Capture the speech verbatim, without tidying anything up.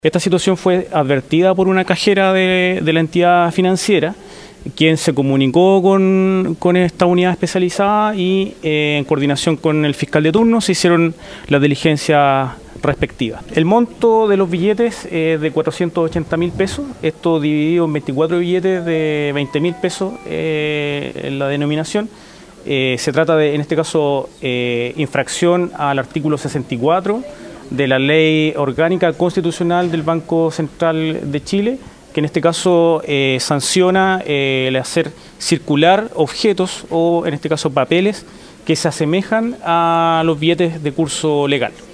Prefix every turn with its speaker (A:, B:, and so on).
A: Esta situación fue advertida por una cajera de, de la entidad financiera, quien se comunicó con, con esta unidad especializada y eh, en coordinación con el fiscal de turno se hicieron las diligencias respectivas. El monto de los billetes es de cuatrocientos ochenta mil pesos, esto dividido en veinticuatro billetes de veinte mil pesos eh, en la denominación. Eh, se trata de, en este caso, eh, infracción al artículo sesenta y cuatro de la Ley Orgánica Constitucional del Banco Central de Chile, que en este caso eh, sanciona eh, el hacer circular objetos o, en este caso, papeles que se asemejan a los billetes de curso legal.